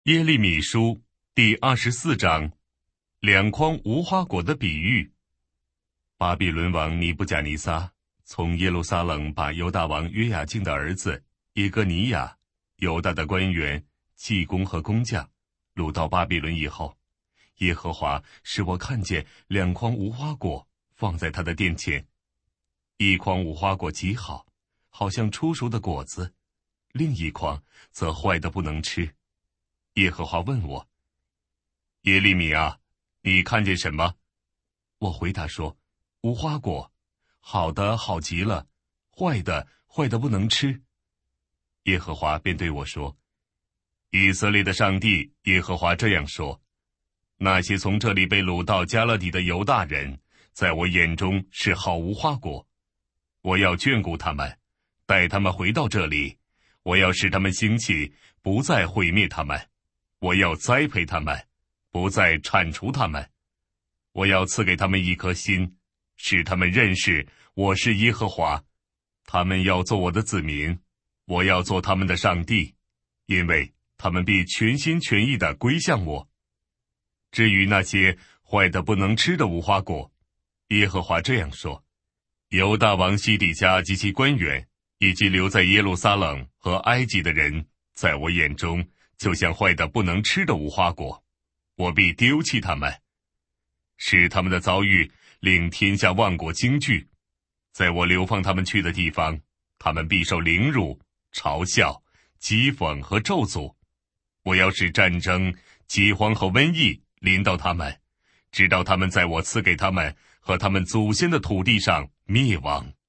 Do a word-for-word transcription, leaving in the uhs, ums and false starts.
耶利米书第二十四章，两筐无花果的比喻。巴比伦王尼布甲尼撒从耶路撒冷把犹大王约雅敬的儿子耶哥尼雅、犹大的官员、技工和工匠掳到巴比伦以后，耶和华使我看见两筐无花果放在他的殿前，一筐无花果极好，好像初熟的果子，另一筐则坏得不能吃。耶和华问我：耶利米啊，你看见什么？我回答说：无花果，好的好极了，坏的坏得不能吃。耶和华便对我说：以色列的上帝耶和华这样说，那些从这里被掳到迦勒底的犹大人，在我眼中是好无花果。我要眷顾他们，带他们回到这里，我要使他们兴起，不再毁灭他们。我要栽培他们，不再铲除他们。我要赐给他们一颗心，使他们认识我是耶和华。他们要做我的子民，我要做他们的上帝，因为他们必全心全意地归向我。至于那些坏得不能吃的无花果，耶和华这样说：犹大王西底家及其官员，以及留在耶路撒冷和埃及的人，在我眼中就像坏得不能吃的无花果，我必丢弃他们，使他们的遭遇令天下万国惊惧。在我流放他们去的地方，他们必受凌辱、嘲笑、讥讽和咒诅。我要使战争、饥荒和瘟疫临到他们，直到他们在我赐给他们和他们祖先的土地上灭亡。